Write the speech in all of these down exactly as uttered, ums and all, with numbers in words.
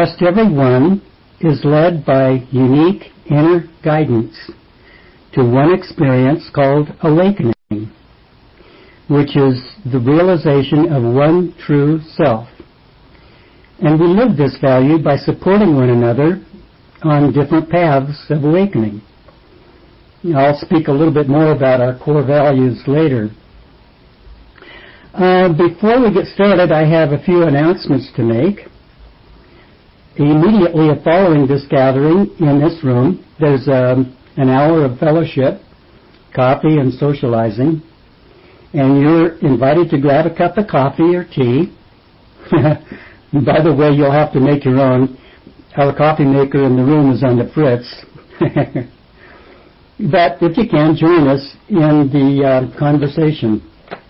Just everyone is led by unique inner guidance to one experience called awakening, which is the realization of one true self. And we live this value by supporting one another on different paths of awakening. I'll speak a little bit more about our core values later. Uh, before we get started, I have a few announcements to make. Immediately following this gathering in this room, there's um, an hour of fellowship, coffee, and socializing. And you're invited to grab a cup of coffee or tea. By the way, you'll have to make your own. Our coffee maker in the room is on the fritz. But if you can, join us in the uh, conversation.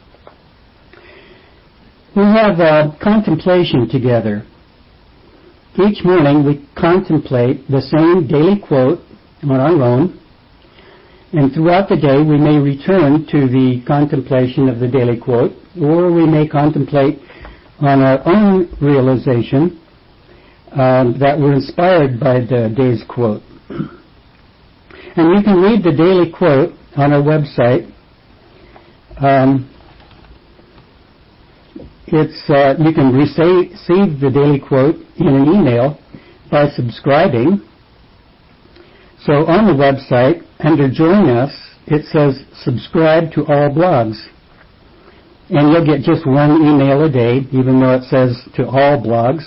We have uh, contemplation together. Each morning we contemplate the same daily quote on our own, and throughout the day we may return to the contemplation of the daily quote, or we may contemplate on our own realization um, that we're inspired by the day's quote. And you can read the daily quote on our website. Um, it's uh, you can receive the daily quote in an email by subscribing. So on the website, under Join Us, it says subscribe to all blogs. And you'll get just one email a day, even though it says to all blogs.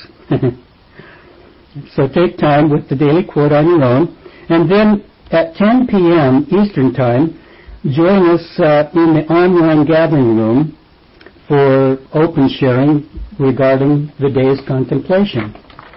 So take time with the daily quote on your own. And then at ten p.m. Eastern Time, join us uh, in the online gathering room for open sharing regarding the day's contemplation.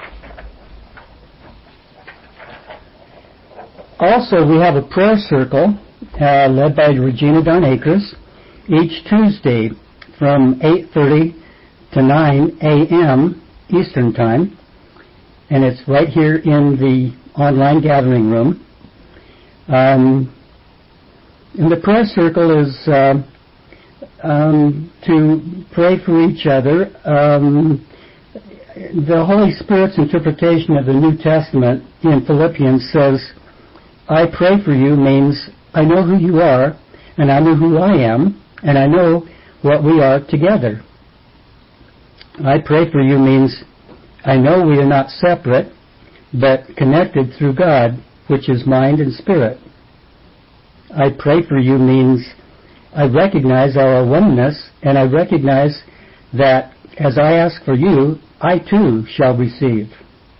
Also, we have a prayer circle uh, led by Regina Don Akers each Tuesday from eight thirty to nine a.m. Eastern Time, and it's right here in the online gathering room. Um, and the prayer circle is uh, um, to pray for each other. Um, the Holy Spirit's interpretation of the New Testament in Philippians says, I pray for you means I know who you are, and I know who I am, and I know what we are together. I pray for you means I know we are not separate, but connected through God, which is mind and spirit. I pray for you means I recognize our oneness, and I recognize that as I ask for you, I too shall receive.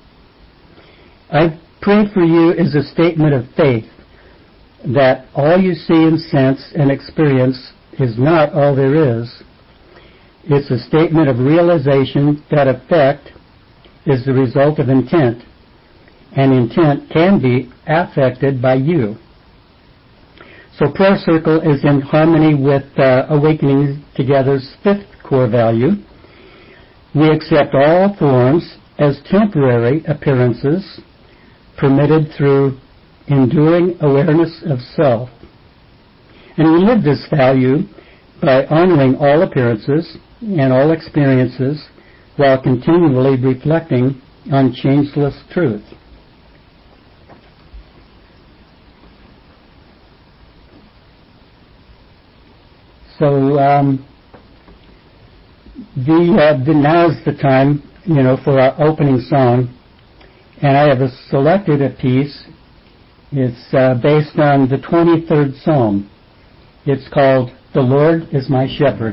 I pray for you is a statement of faith that all you see and sense and experience is not all there is. It's a statement of realization that effect is the result of intent, and intent can be affected by you. So prayer circle is in harmony with uh, Awakening Together's fifth core value. We accept all forms as temporary appearances permitted through enduring awareness of self. And we live this value by honoring all appearances and all experiences while continually reflecting on changeless truth. So um, the, uh, the now's the time, you know, for our opening song, and I have selected a piece. It's uh, based on the twenty-third Psalm. It's called "The Lord is My Shepherd."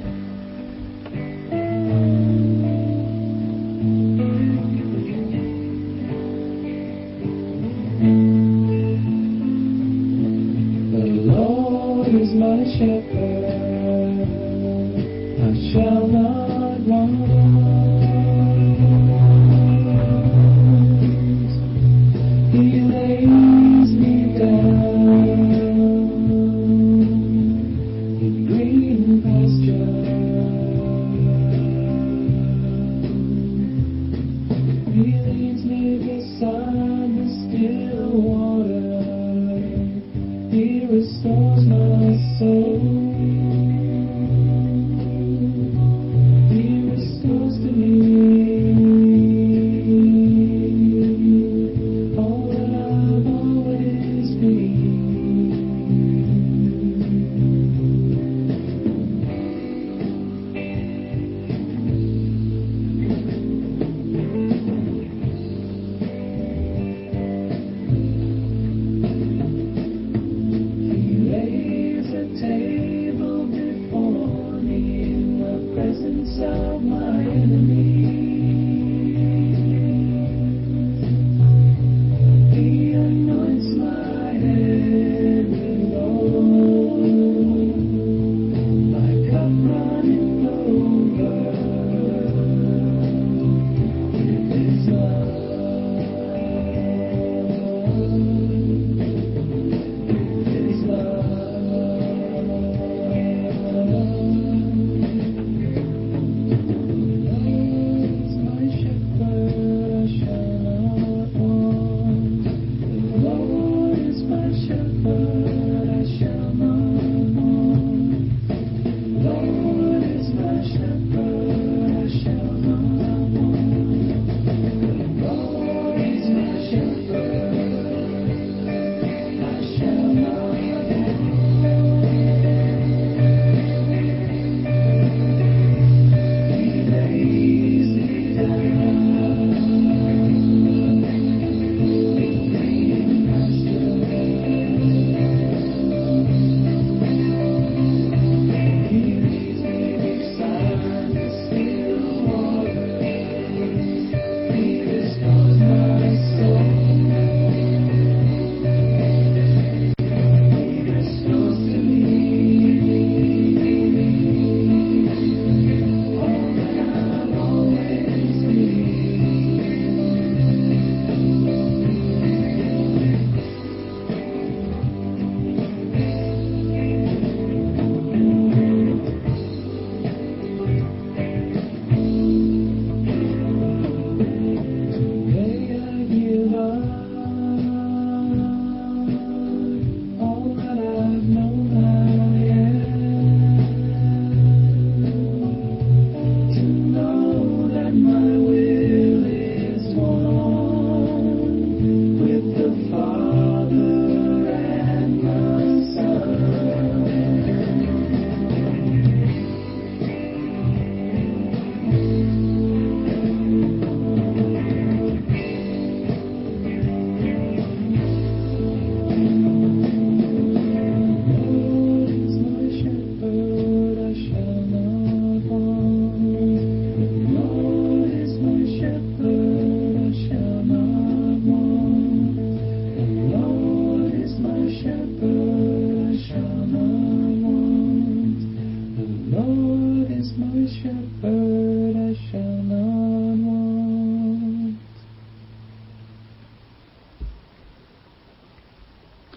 The Lord is my shepherd, I shall not want. He lays me down in green pastures.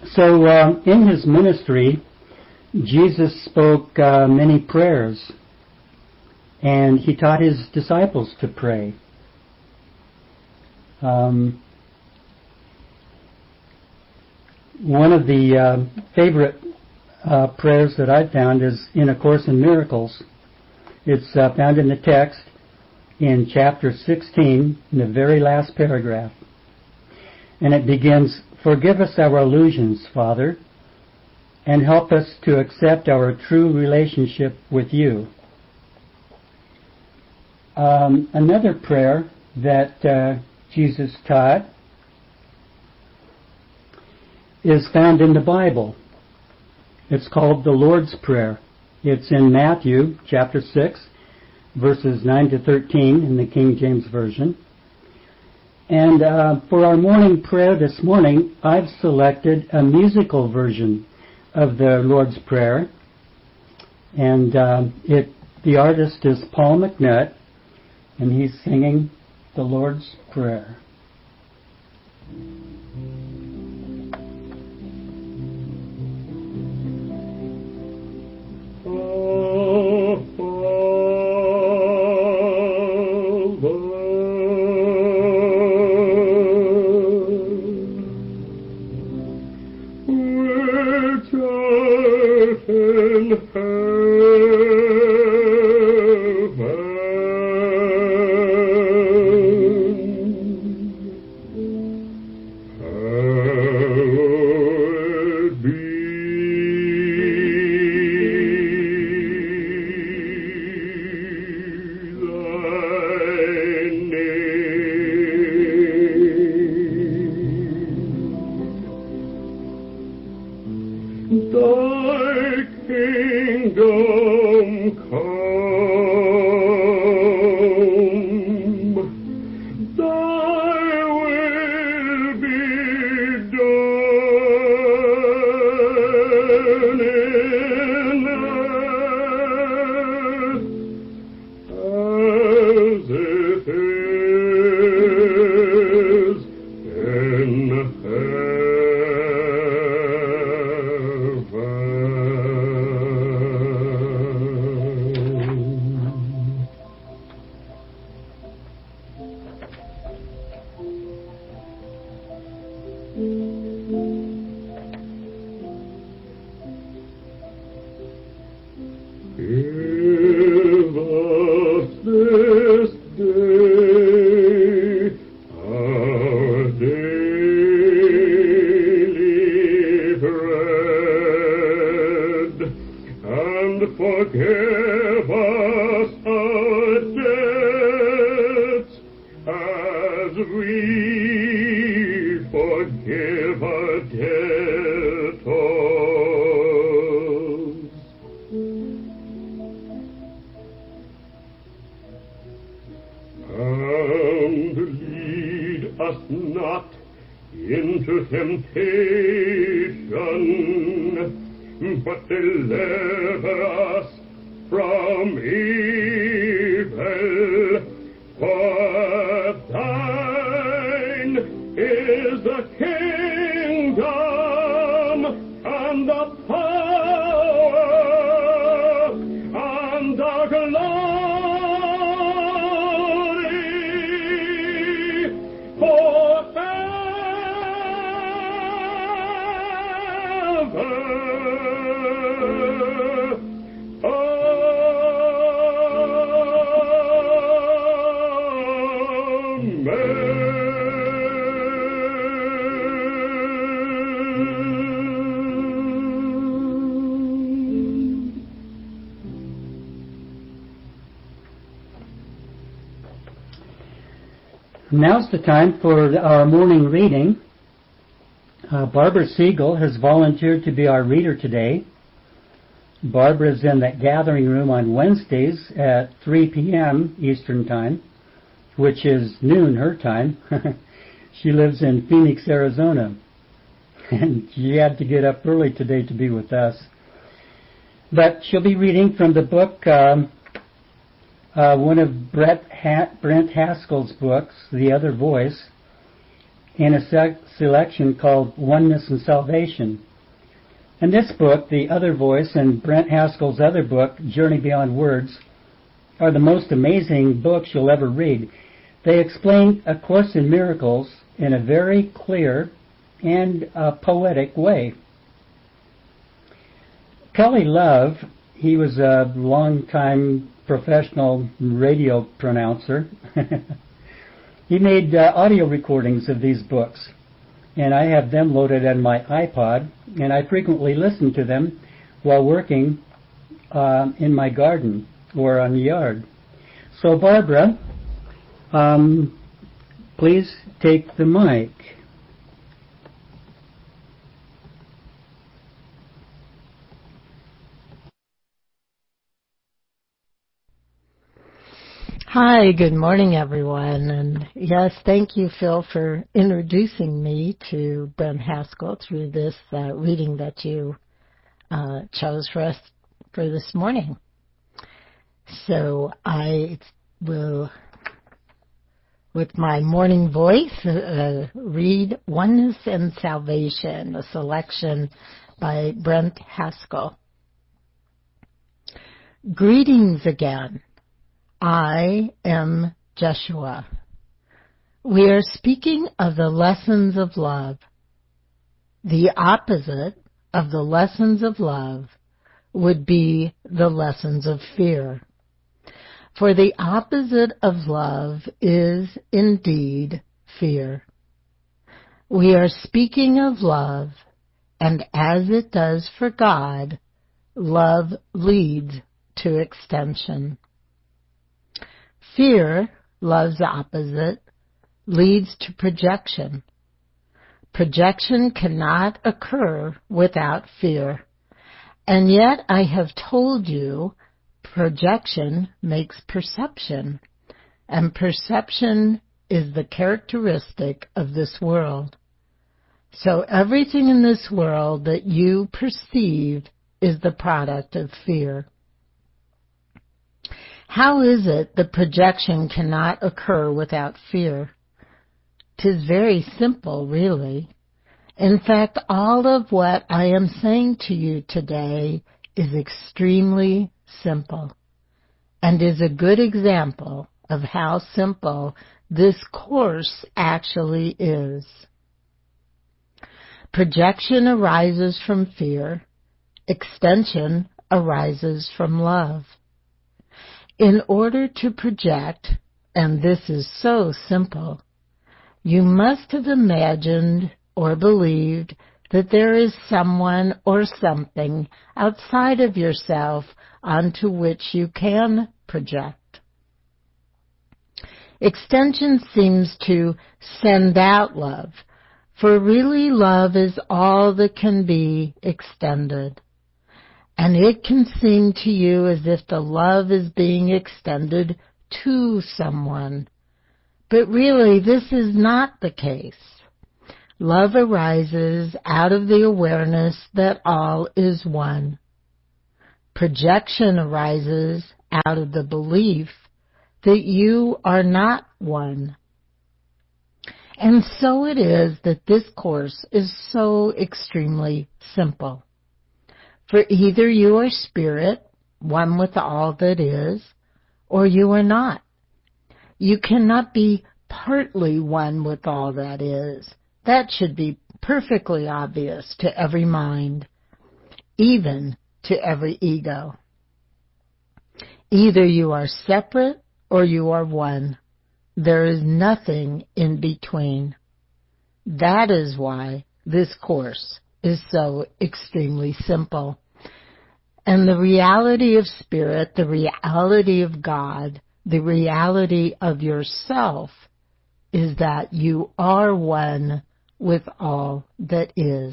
So um, in his ministry, Jesus spoke uh, many prayers, and he taught his disciples to pray. Um, one of the uh, favorite uh, prayers that I've found is in A Course in Miracles. It's uh, found in the text in chapter sixteen, in the very last paragraph. And it begins, "Forgive us our illusions, Father, and help us to accept our true relationship with you." Um, another prayer that uh, Jesus taught is found in the Bible. It's called the Lord's Prayer. It's in Matthew chapter six, verses nine to thirteen in the King James Version. And uh, for our morning prayer this morning, I've selected a musical version of the Lord's Prayer. And uh, it the artist is Paul McNutt, and he's singing the Lord's Prayer. Now's the time for our morning reading. Uh, Barbara Siegel has volunteered to be our reader today. Barbara's in that gathering room on Wednesdays at three p.m. Eastern Time, which is noon her time. She lives in Phoenix, Arizona, and she had to get up early today to be with us. But she'll be reading from the book, um, uh, one of Brett ha- Brent Haskell's books, The Other Voice, and a sec- selection called Oneness and Salvation. And this book, The Other Voice, and Brent Haskell's other book, Journey Beyond Words, are the most amazing books you'll ever read. They explain A Course in Miracles in a very clear and uh, poetic way. Kelly Love, he was a long-time professional radio pronouncer. He made uh, audio recordings of these books, and I have them loaded on my iPod, and I frequently listen to them while working uh, in my garden or on the yard. So, Barbara, um, please take the mic. Hi, good morning, everyone. And yes, thank you, Phil, for introducing me to Brent Haskell through this uh, reading that you uh, chose for us for this morning. So I will, with my morning voice, uh, read Oneness and Salvation, a selection by Brent Haskell. Greetings again. I am Jeshua. We are speaking of the lessons of love. The opposite of the lessons of love would be the lessons of fear. For the opposite of love is indeed fear. We are speaking of love, and as it does for God, love leads to extension. Fear, love's opposite, leads to projection. Projection cannot occur without fear. And yet I have told you projection makes perception, and perception is the characteristic of this world. So everything in this world that you perceive is the product of fear. How is it that projection cannot occur without fear? 'Tis very simple, really. In fact, all of what I am saying to you today is extremely simple, and is a good example of how simple this course actually is. Projection arises from fear. Extension arises from love. In order to project, and this is so simple, you must have imagined or believed that there is someone or something outside of yourself onto which you can project. Extension seems to send out love, for really love is all that can be extended. And it can seem to you as if the love is being extended to someone. But really, this is not the case. Love arises out of the awareness that all is one. Projection arises out of the belief that you are not one. And so it is that this course is so extremely simple. For either you are spirit, one with all that is, or you are not. You cannot be partly one with all that is. That should be perfectly obvious to every mind, even to every ego. Either you are separate or you are one. There is nothing in between. That is why this course is so extremely simple. And the reality of spirit, the reality of God, the reality of yourself is that you are one with all that is.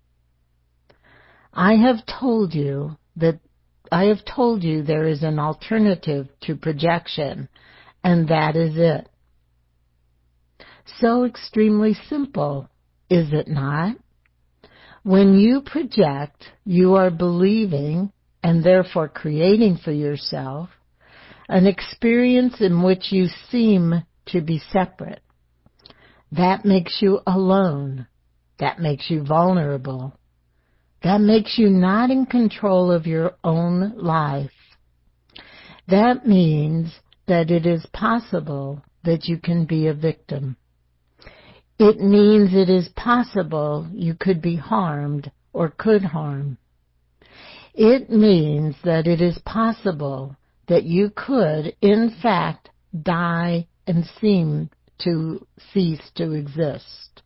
I have told you that I have told you there is an alternative to projection, and that is it. So extremely simple, is it not? When you project, you are believing, and therefore creating for yourself, an experience in which you seem to be separate. That makes you alone. That makes you vulnerable. That makes you not in control of your own life. That means that it is possible that you can be a victim. It means it is possible you could be harmed or could harm. It means that it is possible that you could, in fact, die and seem to cease to exist.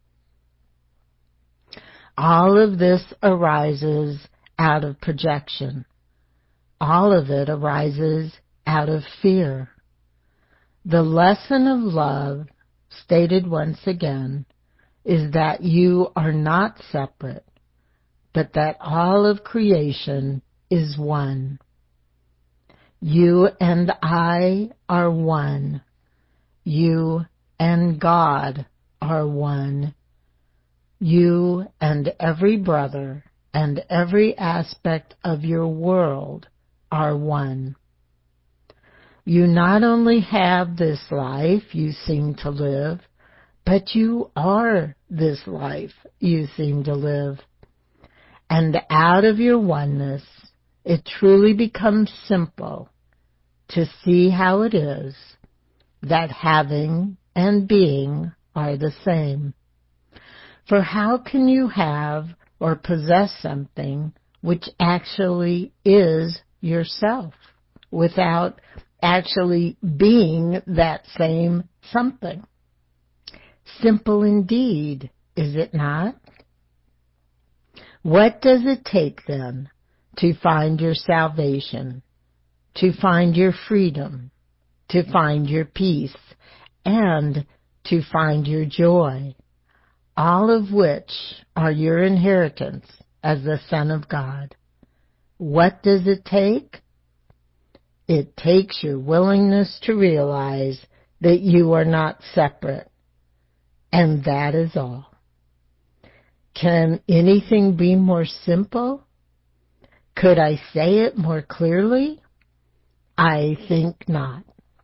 All of this arises out of projection. All of it arises out of fear. The lesson of love, stated once again, is that you are not separate, but that all of creation is one. You and I are one. You and God are one. You and every brother and every aspect of your world are one. You not only have this life you seem to live, but you are this life you seem to live. And out of your oneness, it truly becomes simple to see how it is that having and being are the same. For how can you have or possess something which actually is yourself without actually being that same something? Simple indeed, is it not? What does it take then to find your salvation, to find your freedom, to find your peace, and to find your joy, all of which are your inheritance as the Son of God? What does it take? It takes your willingness to realize that you are not separate, and that is all. Can anything be more simple? Could I say it more clearly? I think not.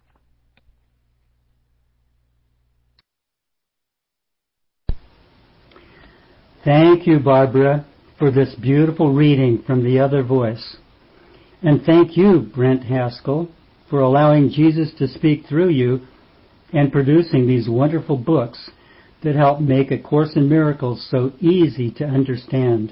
Thank you, Barbara, for this beautiful reading from The Other Voice. And thank you, Brent Haskell, for allowing Jesus to speak through you and producing these wonderful books that help make A Course in Miracles so easy to understand.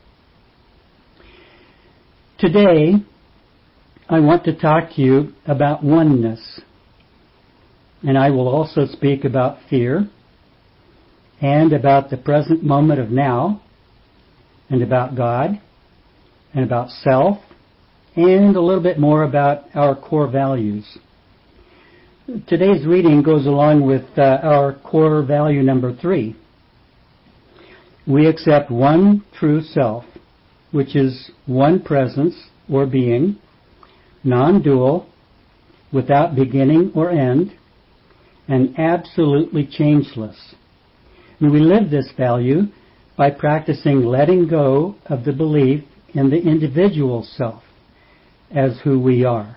Today, I want to talk to you about oneness. And I will also speak about fear, and about the present moment of now, and about God, and about self, and a little bit more about our core values. Today's reading goes along with uh, our core value number three. We accept one true self, which is one presence or being, non-dual, without beginning or end, and absolutely changeless. And we live this value by practicing letting go of the belief in the individual self as who we are.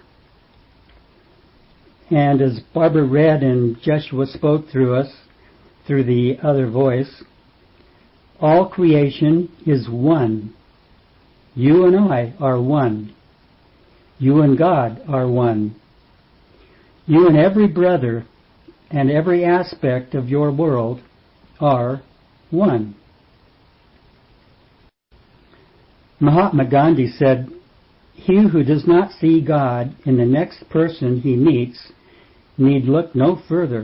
And as Barbara read and Joshua spoke through us, through the other voice, all creation is one. You and I are one. You and God are one. You and every brother and every aspect of your world are one. Mahatma Gandhi said, "He who does not see God in the next person he meets need look no further."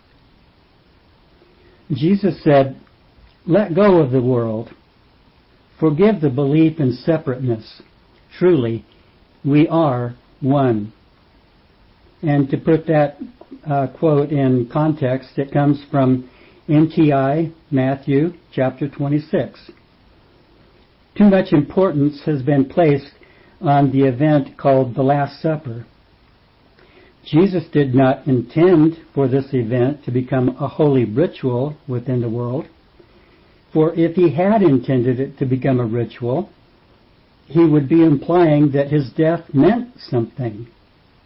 Jesus said, "Let go of the world. Forgive the belief in separateness. Truly, we are one." And to put that uh, quote in context, it comes from N T I, Matthew, chapter twenty-six. Too much importance has been placed on the event called the Last Supper. Jesus did not intend for this event to become a holy ritual within the world, for if he had intended it to become a ritual, he would be implying that his death meant something.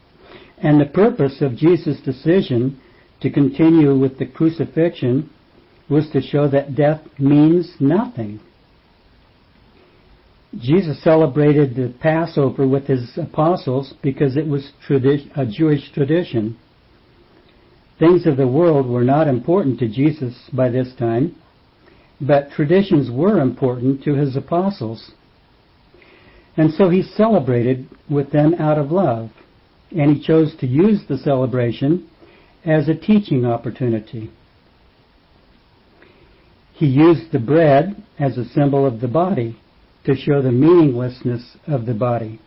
And the purpose of Jesus' decision to continue with the crucifixion was to show that death means nothing. Jesus celebrated the Passover with his apostles because it was tradi- a Jewish tradition. Things of the world were not important to Jesus by this time, but traditions were important to his apostles. And so he celebrated with them out of love, and he chose to use the celebration as a teaching opportunity. He used the bread as a symbol of the body to show the meaninglessness of the body.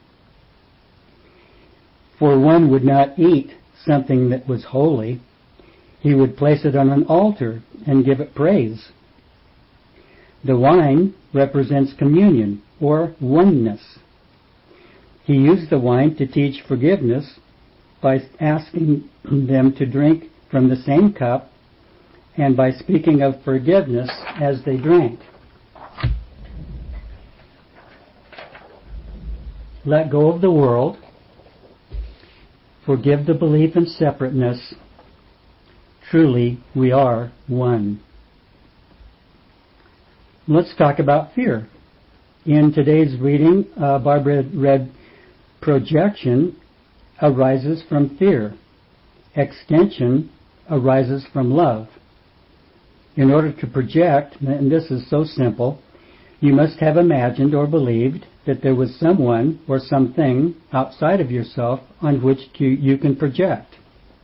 For one would not eat something that was holy. He would place it on an altar and give it praise. The wine represents communion or oneness. He used the wine to teach forgiveness by asking them to drink from the same cup and by speaking of forgiveness as they drank. Let go of the world. Forgive the belief in separateness. Truly, we are one. Let's talk about fear. In today's reading, uh, Barbara read projection arises from fear. Extension arises from love. In order to project, and this is so simple, you must have imagined or believed that there was someone or something outside of yourself on which to, you can project.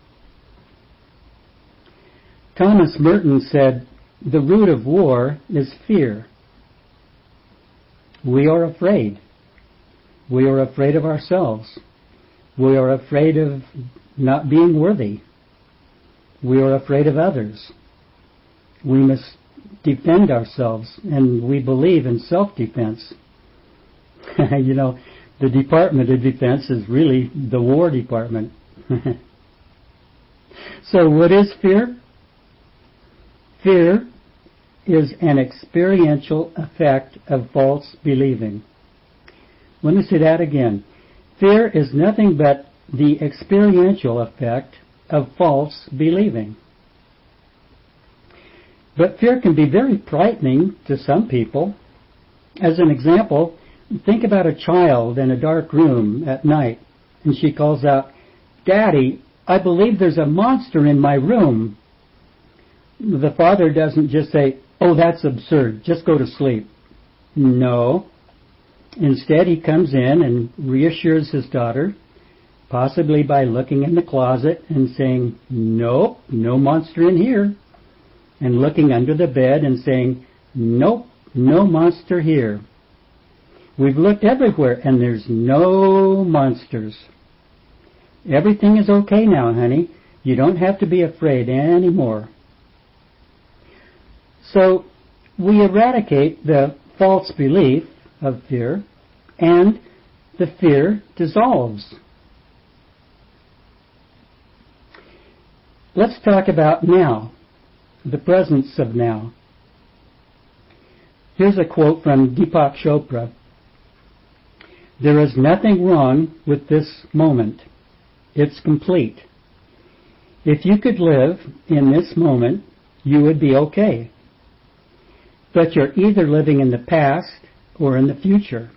Thomas Merton said, "The root of war is fear. We are afraid. We are afraid of ourselves. We are afraid of not being worthy. We are afraid of others. We must defend ourselves, and we believe in self-defense." You know, the Department of Defense is really the War Department. So what is fear? Fear is an experiential effect of false believing. Let me say that again. Fear is nothing but the experiential effect of false believing. But fear can be very frightening to some people. As an example, think about a child in a dark room at night, and she calls out, "Daddy, I believe there's a monster in my room." The father doesn't just say, "Oh, that's absurd, just go to sleep." No. Instead, he comes in and reassures his daughter, possibly by looking in the closet and saying, "Nope, no monster in here." And looking under the bed and saying, "Nope, no monster here. We've looked everywhere and there's no monsters. Everything is okay now, honey. You don't have to be afraid anymore." So we eradicate the false belief of fear, and the fear dissolves. Let's talk about now, the presence of now. Here's a quote from Deepak Chopra. "There is nothing wrong with this moment. It's complete. If you could live in this moment, you would be okay. But you're either living in the past or in the future.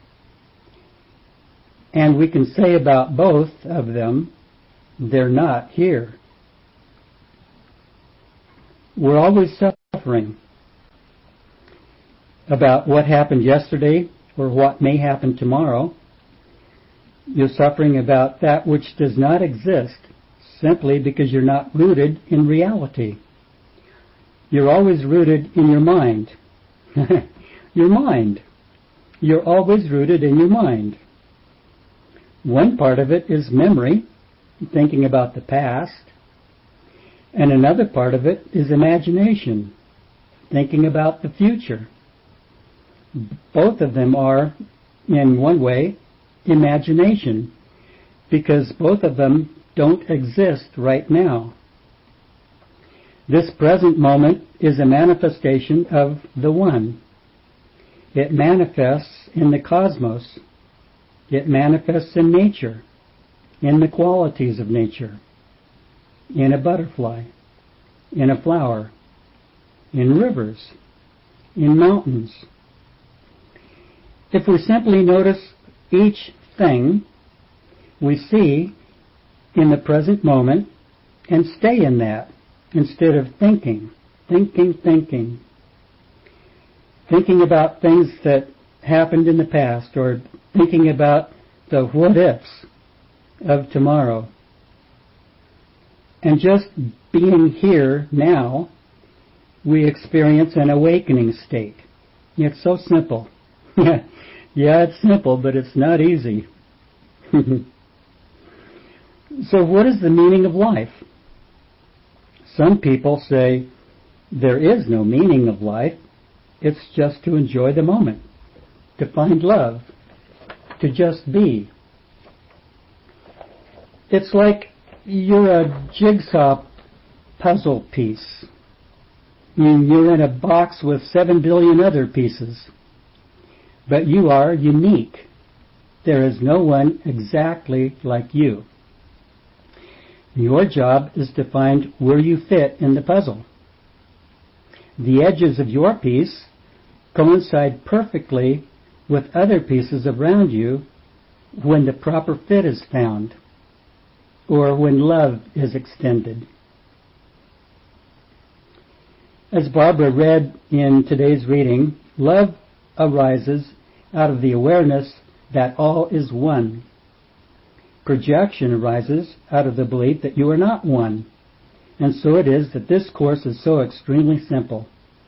And we can say about both of them, they're not here." We're always suffering about what happened yesterday or what may happen tomorrow. You're suffering about that which does not exist simply because you're not rooted in reality. You're always rooted in your mind. Your mind. You're always rooted in your mind. One part of it is memory, thinking about the past, and another part of it is imagination, thinking about the future. Both of them are, in one way, imagination, because both of them don't exist right now. This present moment is a manifestation of the One. It manifests in the cosmos. It manifests in nature, in the qualities of nature, in a butterfly, in a flower, in rivers, in mountains. If we simply notice each thing we see in the present moment and stay in that instead of thinking, thinking, thinking, thinking about things that happened in the past or thinking about the what-ifs of tomorrow. And just being here now, we experience an awakening state. It's so simple. Yeah, it's simple, but it's not easy. So what is the meaning of life? Some people say there is no meaning of life. It's just to enjoy the moment, to find love, to just be. It's like you're a jigsaw puzzle piece. You're in a box with seven billion other pieces. But you are unique. There is no one exactly like you. Your job is to find where you fit in the puzzle. The edges of your piece coincide perfectly with other pieces around you when the proper fit is found, or when love is extended. As Barbara read in today's reading, love arises out of the awareness that all is one. Projection arises out of the belief that you are not one. And so it is that this course is so extremely simple.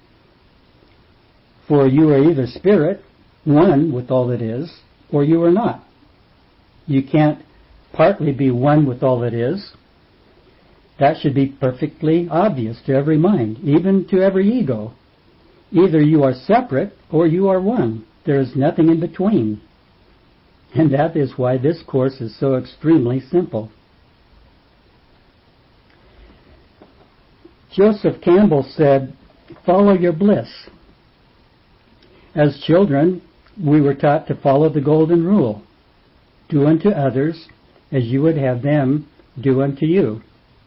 For you are either spirit, one with all that is, or you are not. You can't partly be one with all that is. That should be perfectly obvious to every mind, even to every ego. Either you are separate or you are one. There is nothing in between. And that is why this course is so extremely simple. Joseph Campbell said, "Follow your bliss." As children, we were taught to follow the golden rule. Do unto others as you would have them do unto you.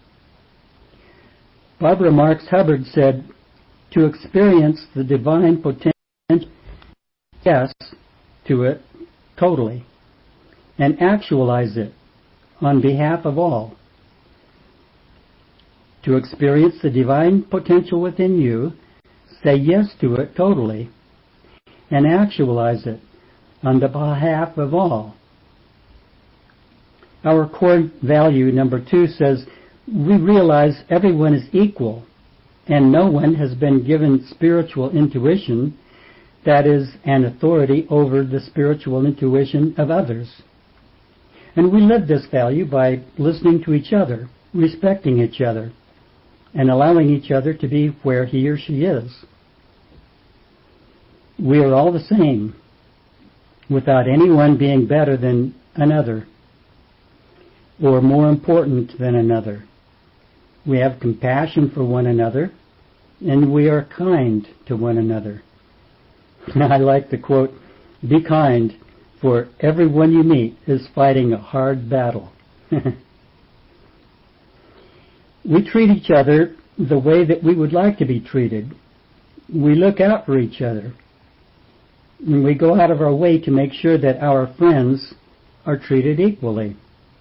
Barbara Marx Hubbard said, "To experience the divine potential, yes to it totally, and actualize it on behalf of all. To experience the divine potential within you, say yes to it totally, and actualize it on the behalf of all." Our core value number two says, we realize everyone is equal, and no one has been given spiritual intuition that is an authority over the spiritual intuition of others. And we live this value by listening to each other, respecting each other, and allowing each other to be where he or she is. We are all the same, without anyone being better than another, or more important than another. We have compassion for one another, and we are kind to one another. I like the quote, "Be kind, for everyone you meet is fighting a hard battle." We treat each other the way that we would like to be treated. We look out for each other. And we go out of our way to make sure that our friends are treated equally.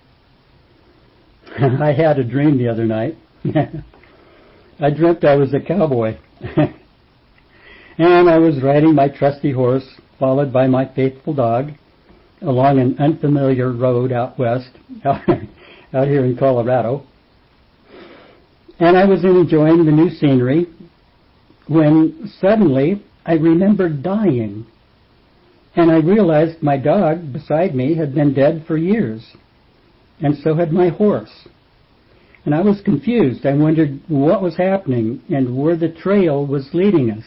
I had a dream the other night. I dreamt I was a cowboy. And I was riding my trusty horse, followed by my faithful dog, along an unfamiliar road out west, out here in Colorado. And I was enjoying the new scenery when suddenly I remembered dying. And I realized my dog beside me had been dead for years, and so had my horse. And I was confused. I wondered what was happening and where the trail was leading us.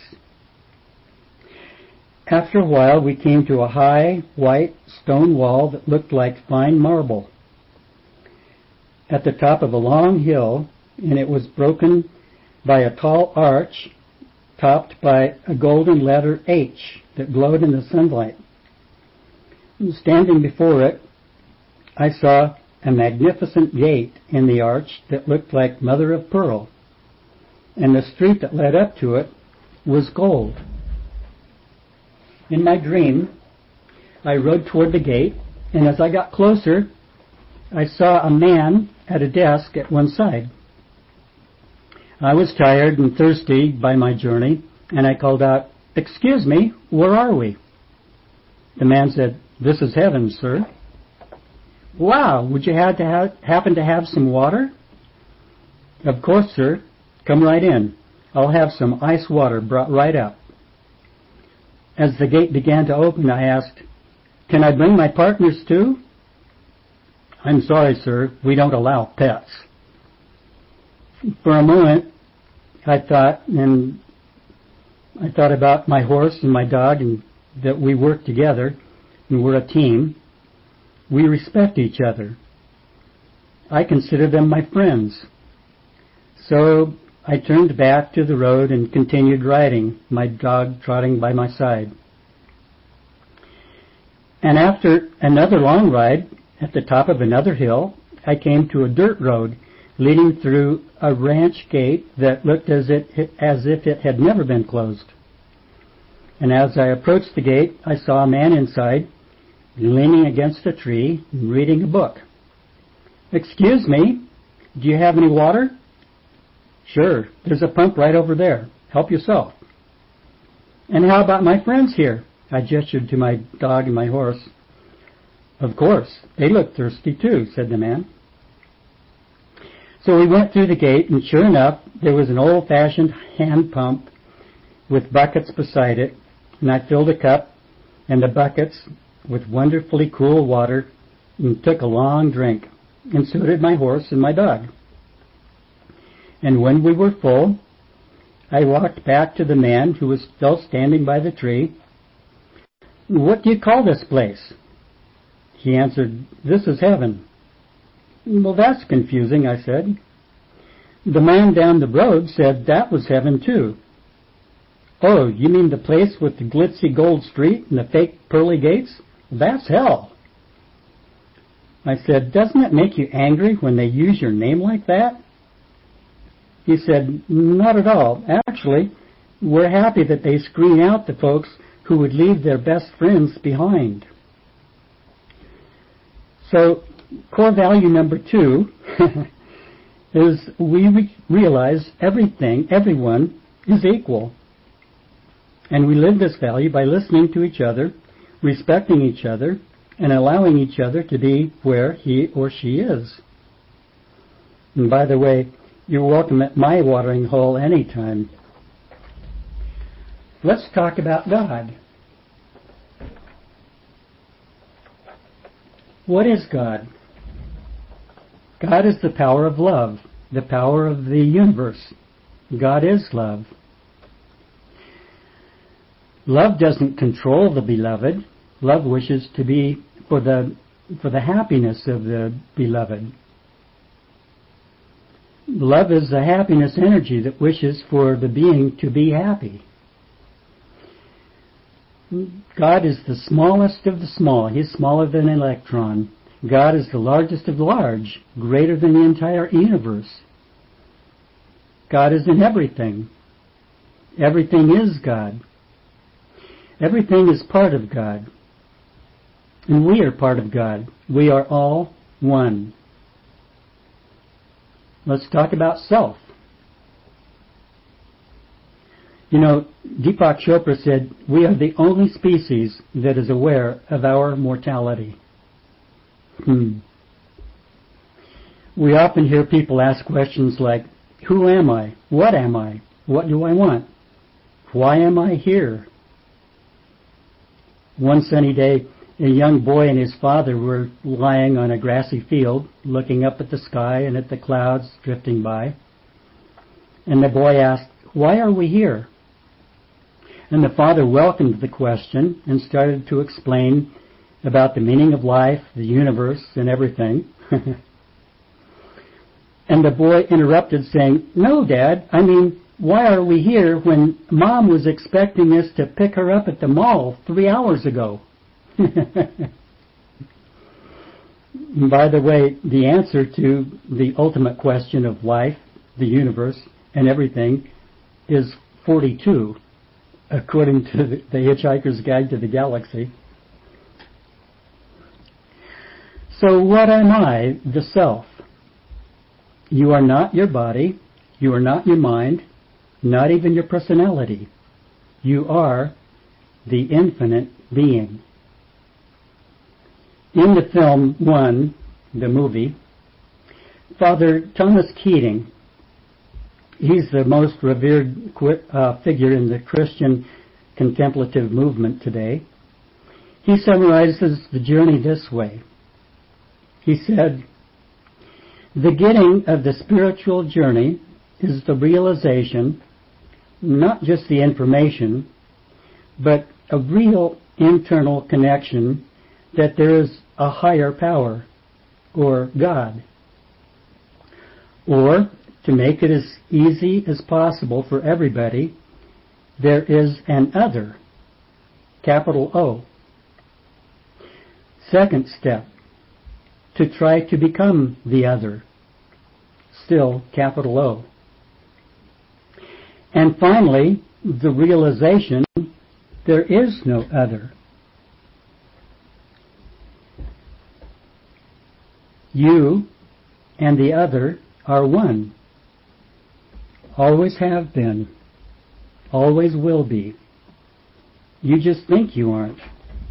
After a while, we came to a high, white stone wall that looked like fine marble at the top of a long hill, and it was broken by a tall arch topped by a golden letter H that glowed in the sunlight. And standing before it, I saw a magnificent gate in the arch that looked like mother of pearl, and the street that led up to it was gold. In my dream, I rode toward the gate, and as I got closer, I saw a man at a desk at one side. I was tired and thirsty by my journey, and I called out, "Excuse me, where are we?" The man said, "This is heaven, sir." "Wow, would you have to have, happen to have some water?" "Of course, sir. Come right in. I'll have some ice water brought right up." As the gate began to open, I asked, "Can I bring my partners too?" "I'm sorry, sir. We don't allow pets." For a moment, I thought, and I thought about my horse and my dog, and that we work together, and we're a team. We respect each other. I consider them my friends. So I turned back to the road and continued riding, my dog trotting by my side. And after another long ride, at the top of another hill, I came to a dirt road leading through a ranch gate that looked as, it, as if it had never been closed. And as I approached the gate, I saw a man inside, leaning against a tree, reading a book. "Excuse me, do you have any water?" "Sure, there's a pump right over there. Help yourself." "And how about my friends here?" I gestured to my dog and my horse. "Of course, they look thirsty too," said the man. So we went through the gate, and sure enough, there was an old-fashioned hand pump with buckets beside it, and I filled a cup and the buckets with wonderfully cool water and took a long drink, and so did my horse and my dog. And when we were full, I walked back to the man who was still standing by the tree. "What do you call this place?" He answered, "This is heaven." "Well, that's confusing," I said. "The man down the road said that was heaven too." "Oh, you mean the place with the glitzy gold street and the fake pearly gates? That's hell." I said, "Doesn't it make you angry when they use your name like that?" He said, "Not at all. Actually, we're happy that they screen out the folks who would leave their best friends behind." So, core value number two is we re- realize everything, everyone is equal. And we live this value by listening to each other, respecting each other, and allowing each other to be where he or she is. And by the way, you're welcome at my watering hole anytime. Let's talk about God. What is God? God is the power of love, the power of the universe. God is love. Love doesn't control the beloved. Love wishes to be for the for the happiness of the beloved. Love is the happiness energy that wishes for the being to be happy. God is the smallest of the small. He's smaller than an electron. God is the largest of the large, greater than the entire universe. God is in everything. Everything is God. Everything is part of God. And we are part of God. We are all one. Let's talk about self. You know, Deepak Chopra said, "We are the only species that is aware of our mortality." Hmm. We often hear people ask questions like, "Who am I? What am I? What do I want? Why am I here?" One sunny day, a young boy and his father were lying on a grassy field, looking up at the sky and at the clouds drifting by. And the boy asked, "Why are we here?" And the father welcomed the question and started to explain about the meaning of life, the universe, and everything. And the boy interrupted saying, "No, Dad, I mean, why are we here when Mom was expecting us to pick her up at the mall three hours ago?" By the way, the answer to the ultimate question of life, the universe, and everything is forty-two. according to the, the Hitchhiker's Guide to the Galaxy. So what am I, the self? You are not your body. You are not your mind. Not even your personality. You are the infinite being. In the film One, the movie, Father Thomas Keating, he's the most revered uh, figure in the Christian contemplative movement today. He summarizes the journey this way. He said, "The beginning of the spiritual journey is the realization, not just the information, but a real internal connection that there is a higher power, or God. Or, to make it as easy as possible for everybody, there is an other, capital O. Second step, to try to become the other, still capital O. And finally, the realization there is no other. You and the other are one. Always have been. Always will be. You just think you aren't."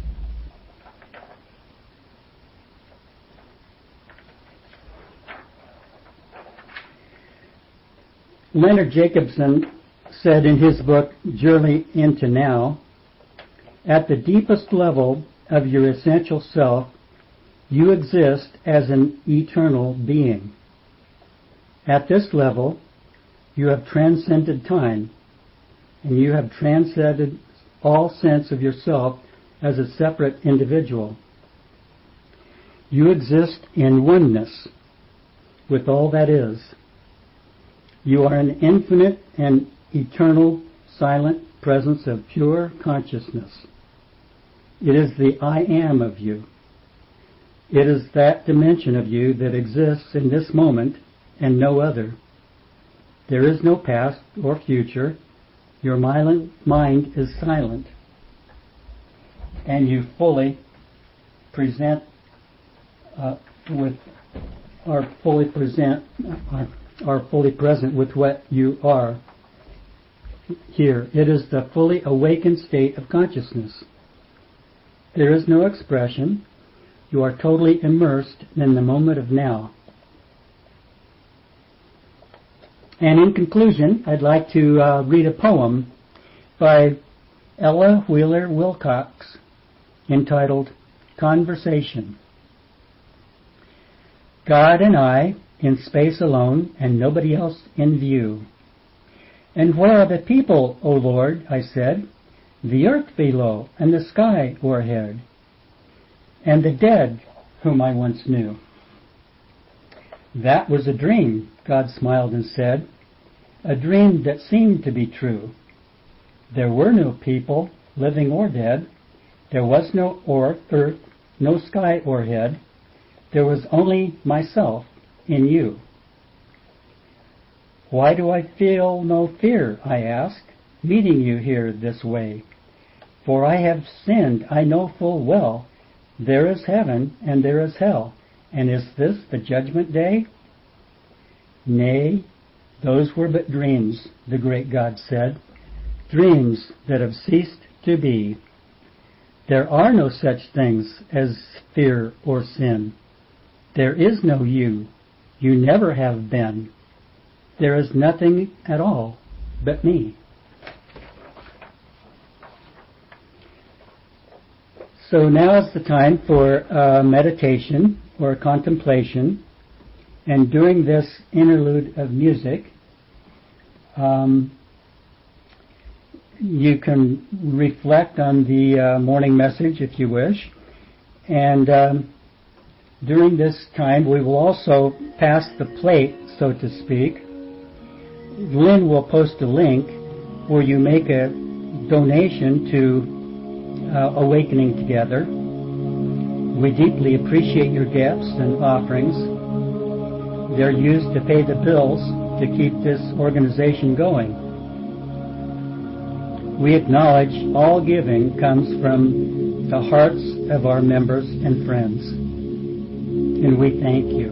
Leonard Jacobson said in his book, Journey into Now, "At the deepest level of your essential self, you exist as an eternal being. At this level, you have transcended time, and you have transcended all sense of yourself as a separate individual. You exist in oneness with all that is. You are an infinite and eternal silent presence of pure consciousness. It is the I am of you. It is that dimension of you that exists in this moment and no other. There is no past or future. Your mind is silent, and you fully present uh, with are fully present are, are fully present with what you are here. It is the fully awakened state of consciousness. There is no expression. You are totally immersed in the moment of now." And in conclusion, I'd like to uh, read a poem by Ella Wheeler Wilcox entitled Conversation. God and I in space alone and nobody else in view. And where are the people, O Lord, I said, the earth below and the sky o'erhead, and the dead whom I once knew? That was a dream, God smiled and said, a dream that seemed to be true. There were no people, living or dead. There was no earth, no sky o'erhead. There was only myself in you. Why do I feel no fear, I asked, meeting you here this way? For I have sinned, I know full well. There is heaven and there is hell. And is this the judgment day? Nay, those were but dreams, the great God said, dreams that have ceased to be. There are no such things as fear or sin. There is no you. You never have been. There is nothing at all but me. So now is the time for uh, meditation or contemplation. And during this interlude of music, um, you can reflect on the uh, morning message if you wish. And um, during this time, we will also pass the plate, so to speak. Lynn will post a link where you make a donation to uh, Awakening Together. We deeply appreciate your gifts and offerings. They're used to pay the bills to keep this organization going. We acknowledge all giving comes from the hearts of our members and friends, and we thank you.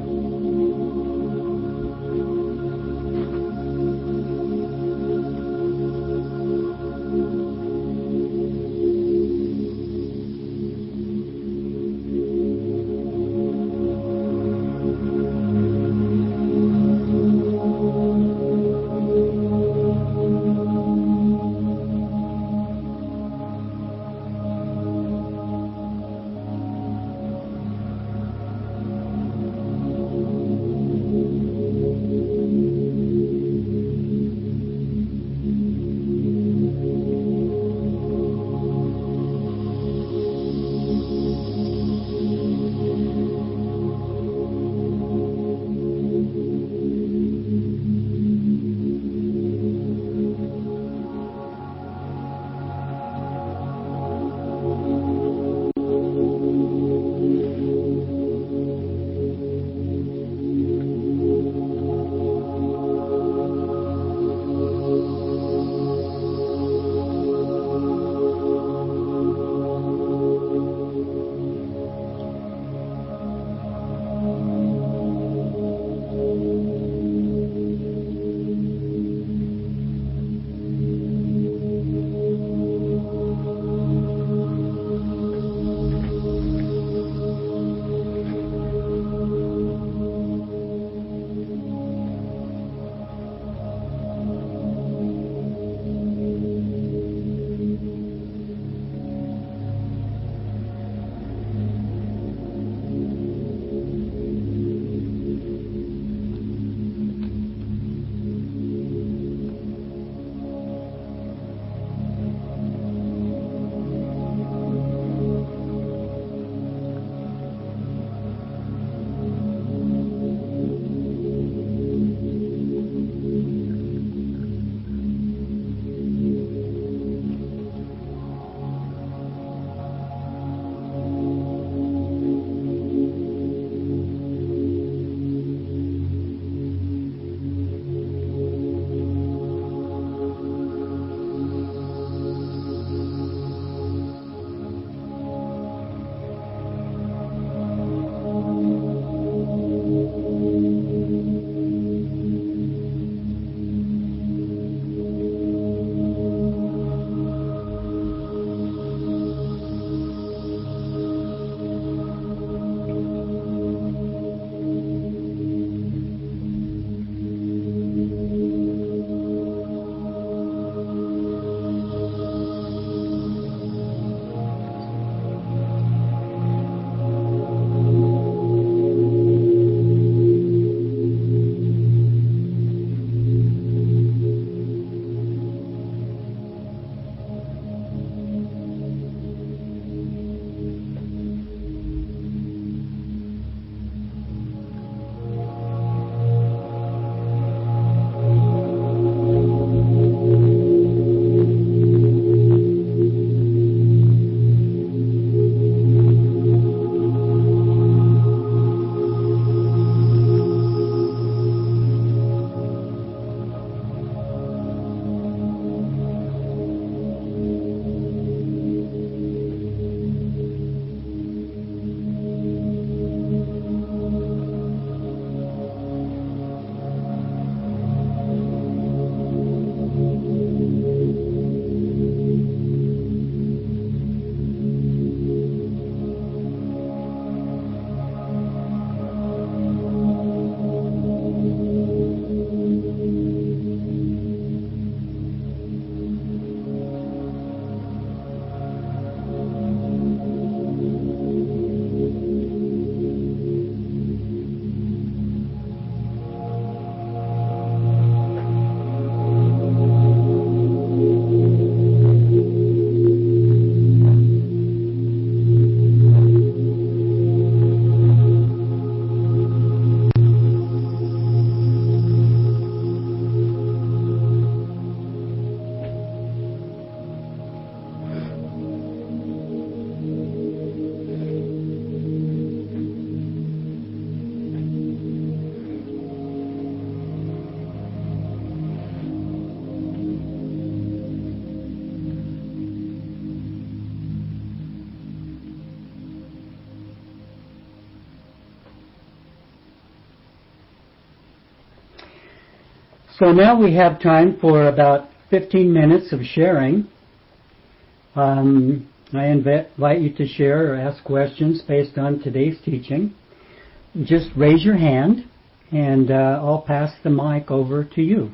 So now we have time for about fifteen minutes of sharing. Um, I invite you to share or ask questions based on today's teaching. Just raise your hand, and uh, I'll pass the mic over to you.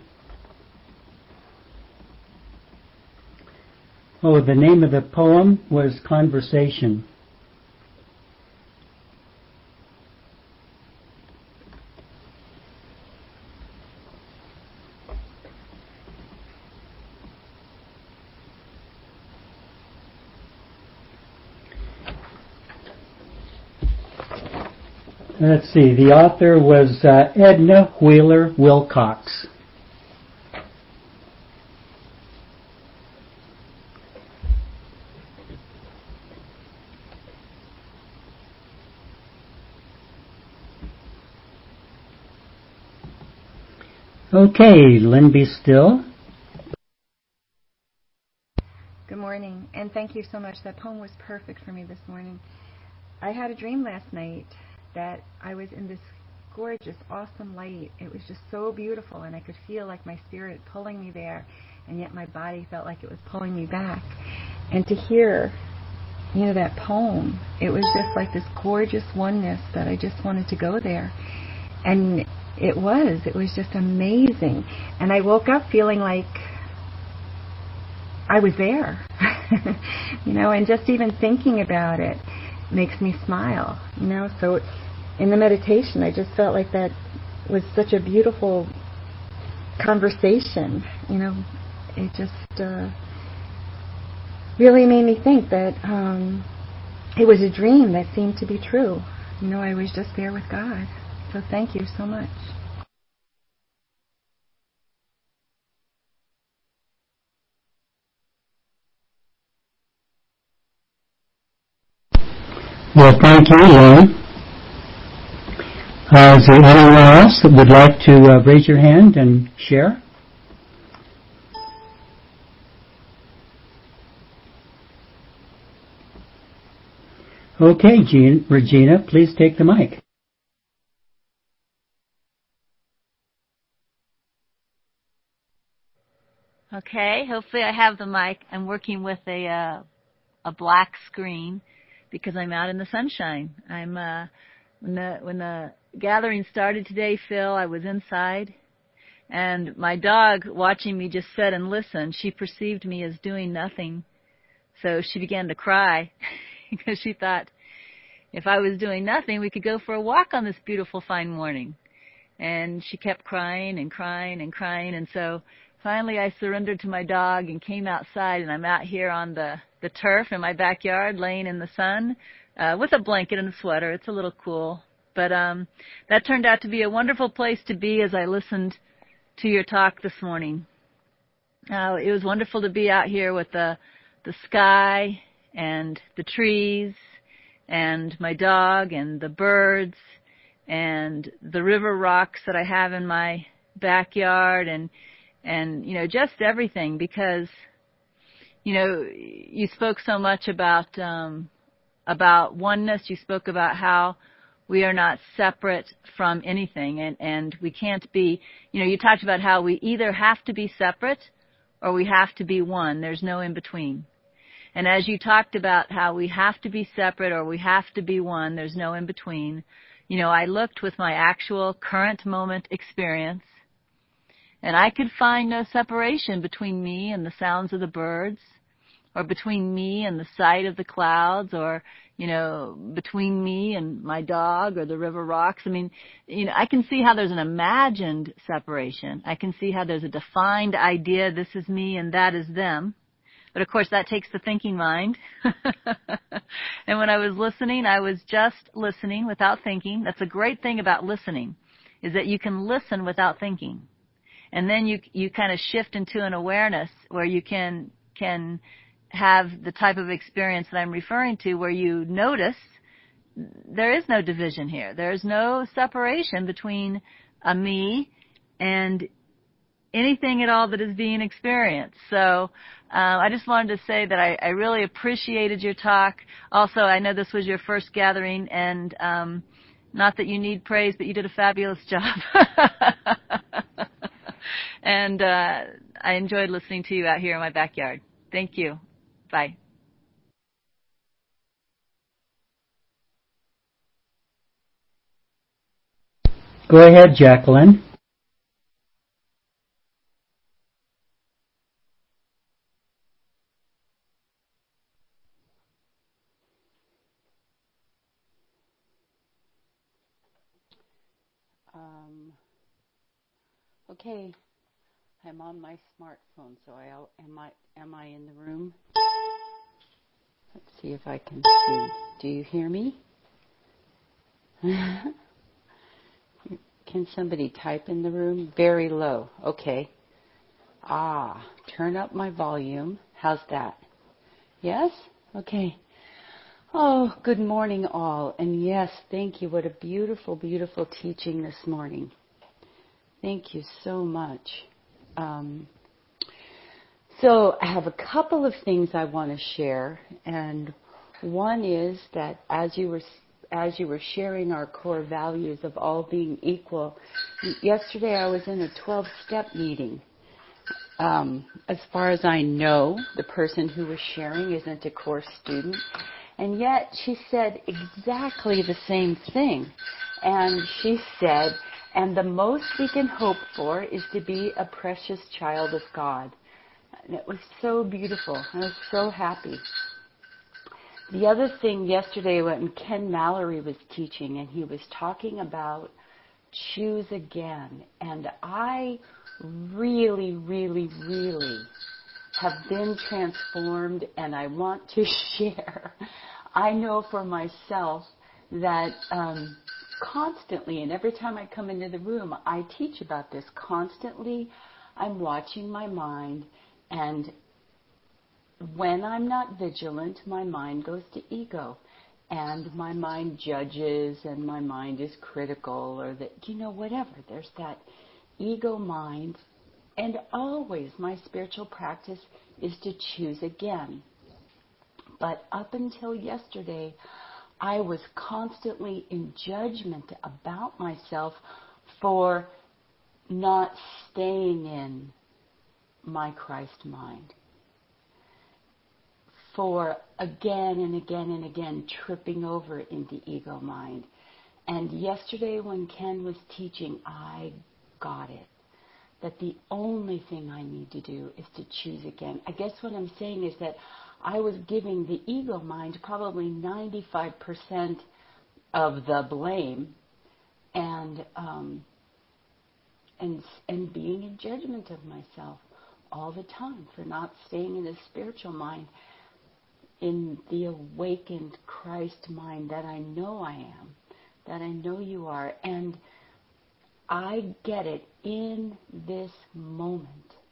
Oh, the name of the poem was Conversation. Let's see, the author was uh, Edna Wheeler Wilcox. Okay, Lynn, be still. Good morning, and thank you so much. That poem was perfect for me this morning. I had a dream last night that I was in this gorgeous, awesome light. It was just so beautiful, and I could feel like my spirit pulling me there, and yet my body felt like it was pulling me back. And to hear, you know, that poem, it was just like this gorgeous oneness that I just wanted to go there. And it was. It was just amazing. And I woke up feeling like I was there, you know, and just even thinking about it makes me smile, you know. So in the meditation, I just felt like that was such a beautiful conversation, you know. It just uh, really made me think that um, it was a dream that seemed to be true. You know, I was just there with God. So thank you so much. Well, thank you, Lynn. Uh, is there anyone else that would like to uh, raise your hand and share? Okay, Jean, Regina, please take the mic. Okay, hopefully I have the mic. I'm working with a uh, a black screen because I'm out in the sunshine. I'm uh, when the when the gathering started today, Phil, I was inside, and my dog, watching me, just said and listened. She perceived me as doing nothing, so she began to cry because she thought if I was doing nothing, we could go for a walk on this beautiful fine morning. And she kept crying and crying and crying, and so finally I surrendered to my dog and came outside, and I'm out here on the, the turf in my backyard laying in the sun uh, with a blanket and a sweater. It's a little cool. But um, that turned out to be a wonderful place to be as I listened to your talk this morning. Uh, it was wonderful to be out here with the, the sky and the trees and my dog and the birds and the river rocks that I have in my backyard and and you know, just everything, because you know, you spoke so much about um about oneness. You spoke about how we are not separate from anything, and and we can't be, you know, you talked about how we either have to be separate or we have to be one. There's no in between. And as you talked about how we have to be separate or we have to be one, there's no in between. You know, I looked with my actual current moment experience, and I could find no separation between me and the sounds of the birds, or between me and the sight of the clouds, or, you know, between me and my dog or the river rocks. I mean, you know, I can see how there's an imagined separation. I can see how there's a defined idea, this is me and that is them. But of course, that takes the thinking mind. And when I was listening, I was just listening without thinking. That's a great thing about listening, is that you can listen without thinking. And then you you kind of shift into an awareness where you can can have the type of experience that I'm referring to, where you notice there is no division here. There is no separation between a me and anything at all that is being experienced. So uh, I just wanted to say that I, I really appreciated your talk. Also, I know this was your first gathering, and um, not that you need praise, but you did a fabulous job. And uh, I enjoyed listening to you out here in my backyard. Thank you. Bye. Go ahead, Jacqueline. Um, okay, I'm on my smartphone, so I am I am I in the room? Let's see if I can see. Do you hear me? Can somebody type in the room? Very low. Okay. Ah, turn up my volume. How's that? Yes? Okay. Oh, good morning, all. And yes, thank you. What a beautiful, beautiful teaching this morning. Thank you so much. Um, so I have a couple of things I want to share. And one is that as you were as you were sharing our core values of all being equal, yesterday I was in a twelve-step meeting. Um, as far as I know, the person who was sharing isn't a course student. And yet she said exactly the same thing. And she said, and the most we can hope for is to be a precious child of God. And it was so beautiful. I was so happy. The other thing yesterday when Ken Mallory was teaching, and he was talking about choose again. And I really, really, really have been transformed, and I want to share. I know for myself that um, constantly, and every time I come into the room, I teach about this constantly. I'm watching my mind, and when I'm not vigilant, my mind goes to ego. And my mind judges, and my mind is critical, or that, you know, whatever. There's that ego mind. And always my spiritual practice is to choose again. But up until yesterday, I was constantly in judgment about myself for not staying in my Christ mind. For again and again and again tripping over into ego mind. And yesterday when Ken was teaching, I got it. That the only thing I need to do is to choose again. I guess what I'm saying is that I was giving the ego mind probably ninety-five percent of the blame and um, and and being in judgment of myself all the time for not staying in the spiritual mind, in the awakened Christ mind that I know I am, that I know you are. And I get it in this moment.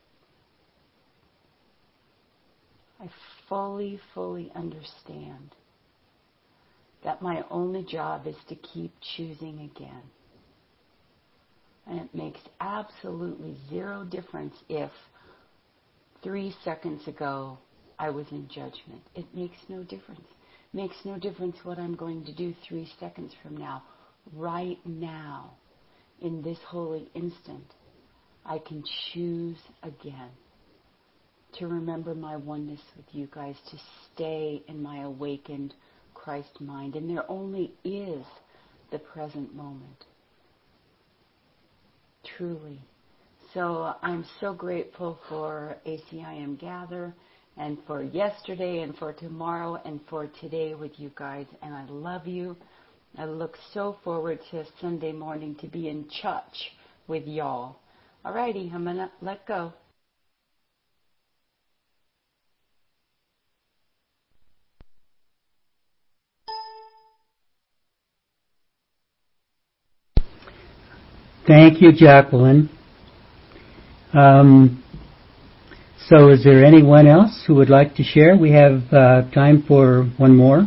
I fully, fully understand that my only job is to keep choosing again. And it makes absolutely zero difference if three seconds ago I was in judgment. It makes no difference. It makes no difference what I'm going to do three seconds from now. Right now, in this holy instant, I can choose again to remember my oneness with you guys, to stay in my awakened Christ mind. And there only is the present moment. Truly. So I'm so grateful for A C I M Gather, and for yesterday, and for tomorrow, and for today with you guys. And I love you. I look so forward to Sunday morning to be in church with y'all. Alrighty, I'm going to let go. Thank you, Jacqueline. Um, so is there anyone else who would like to share? We have uh, time for one more.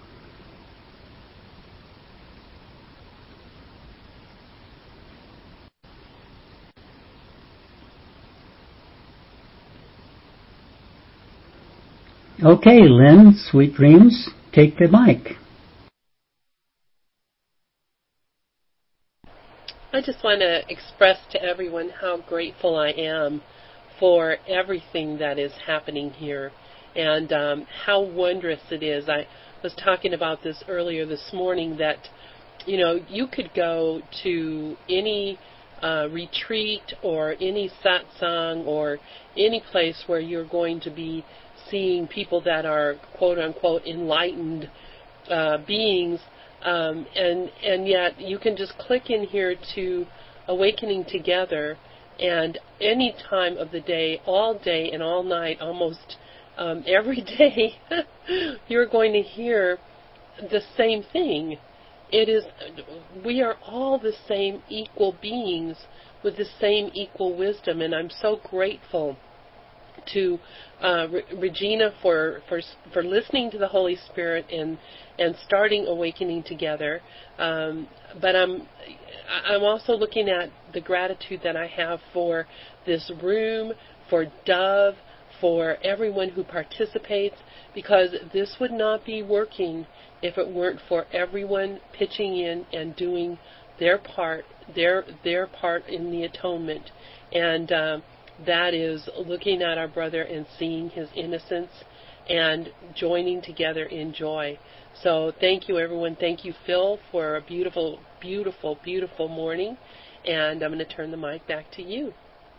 Okay, Lynn, Sweet Dreams, take the mic. I just want to express to everyone how grateful I am for everything that is happening here, and um, how wondrous it is. I was talking about this earlier this morning, that, you know, you could go to any uh, retreat or any satsang or any place where you're going to be seeing people that are quote-unquote enlightened uh, beings, um, and, and yet you can just click in here to Awakening Together, and any time of the day, all day and all night, almost um, every day, you're going to hear the same thing. It is, we are all the same equal beings with the same equal wisdom, and I'm so grateful to uh, Re- Regina for, for for listening to the Holy Spirit and and starting Awakening Together. Um, but I'm I'm also looking at the gratitude that I have for this room, for Dove, for everyone who participates, because this would not be working if it weren't for everyone pitching in and doing their part, their their part in the atonement. And uh, that is looking at our brother and seeing his innocence and joining together in joy. So thank you, everyone. Thank you, Phil, for a beautiful, beautiful, beautiful morning. And I'm going to turn the mic back to you.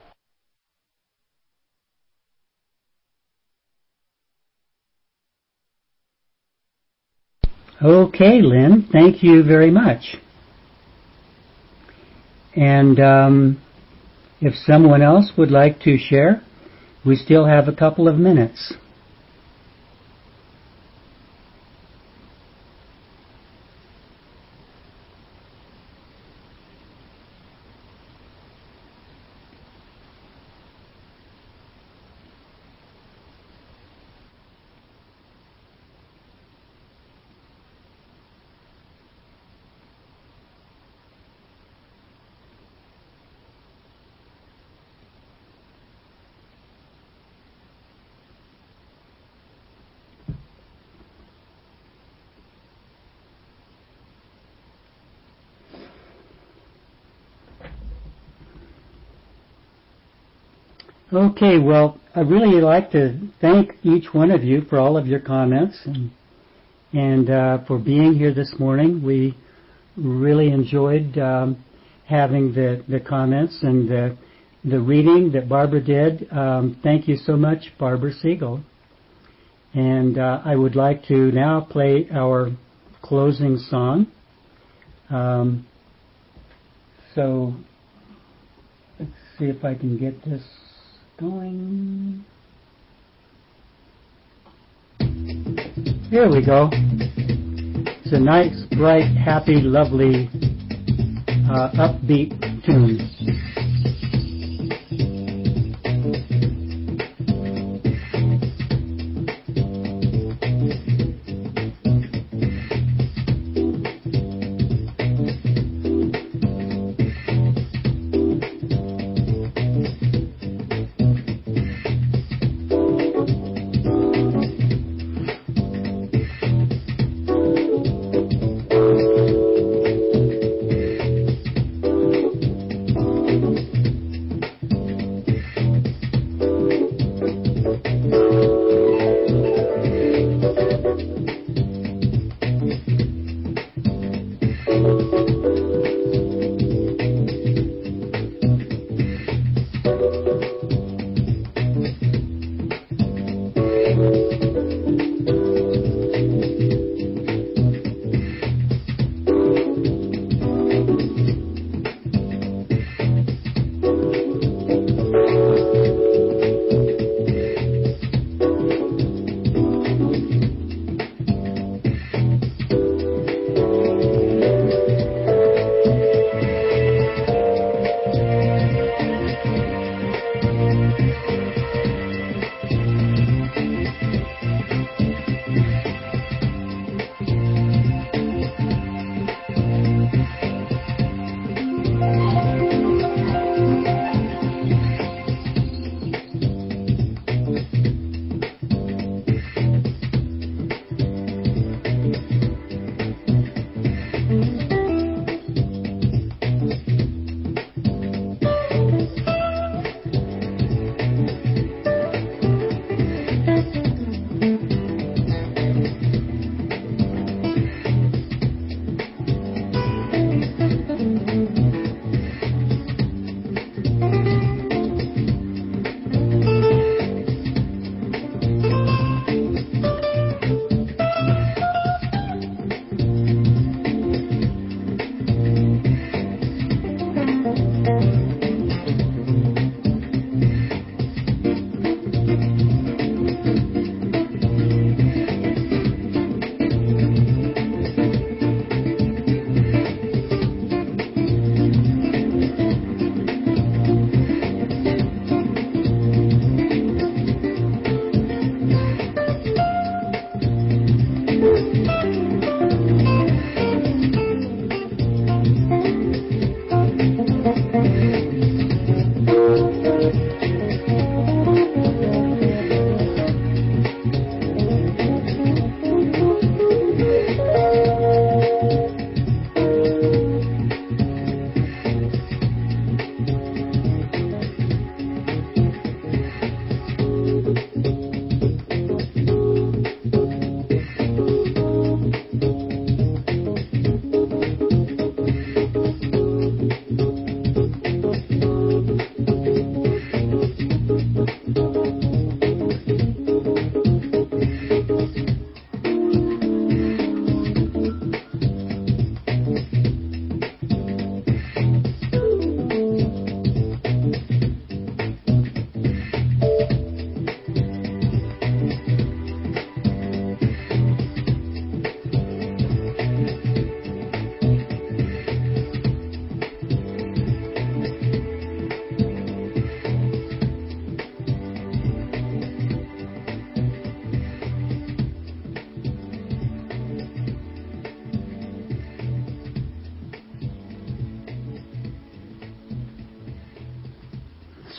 Okay, Lynn, thank you very much. And um, if someone else would like to share, we still have a couple of minutes. Okay, well, I'd really like to thank each one of you for all of your comments and, and uh, for being here this morning. We really enjoyed um, having the, the comments and the, the reading that Barbara did. Um, thank you so much, Barbara Siegel. And uh, I would like to now play our closing song. Um, so let's see if I can get this going. Here we go. It's a nice, bright, happy, lovely, uh, upbeat tune.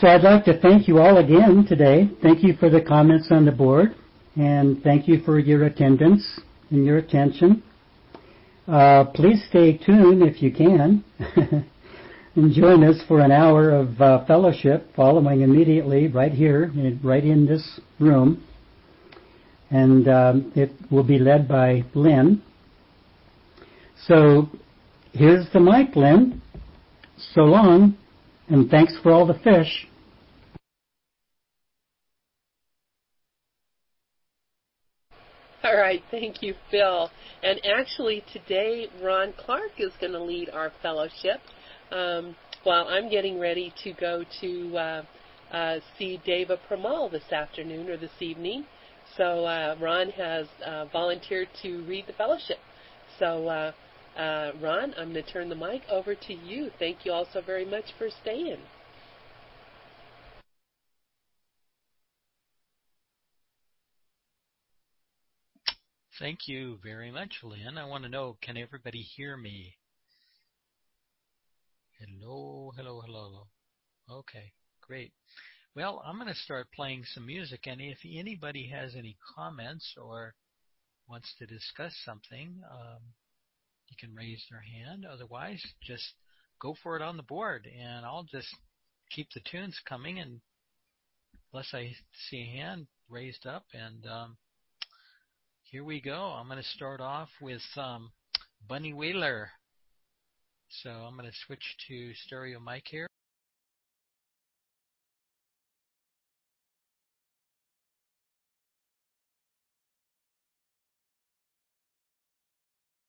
So I'd like to thank you all again today. Thank you for the comments on the board, and thank you for your attendance and your attention. Uh, please stay tuned if you can and join us for an hour of uh, fellowship following immediately right here, right in this room. And um, it will be led by Lynn. So here's the mic, Lynn. So long, and thanks for all the fish. All right, thank you, Phil. And actually, today, Ron Clark is going to lead our fellowship um, while I'm getting ready to go to uh, uh, see Deva Pramal this afternoon or this evening. So uh, Ron has uh, volunteered to read the fellowship. So, uh, uh, Ron, I'm going to turn the mic over to you. Thank you all so very much for staying. Thank you very much, Lynn. I want to know, can everybody hear me? Hello, hello, hello. Okay, great. Well, I'm going to start playing some music, and if anybody has any comments or wants to discuss something, um, you can raise their hand. Otherwise, just go for it on the board, and I'll just keep the tunes coming and unless I see a hand raised up. And um, here we go. I'm going to start off with um, Bunny Wailer. So I'm going to switch to stereo mic here.